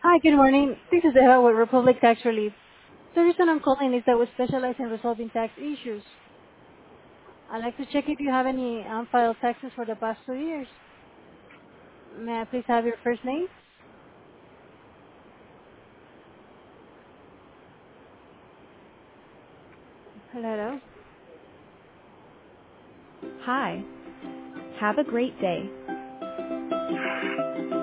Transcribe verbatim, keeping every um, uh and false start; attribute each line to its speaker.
Speaker 1: Hi, good morning. This is Eva with Republic Tax Relief. The reason I'm calling is that we specialize in resolving tax issues. I'd like to check if you have any unfiled taxes for the past two years. May I please have your first name? Hello.
Speaker 2: Hi. Have a great day.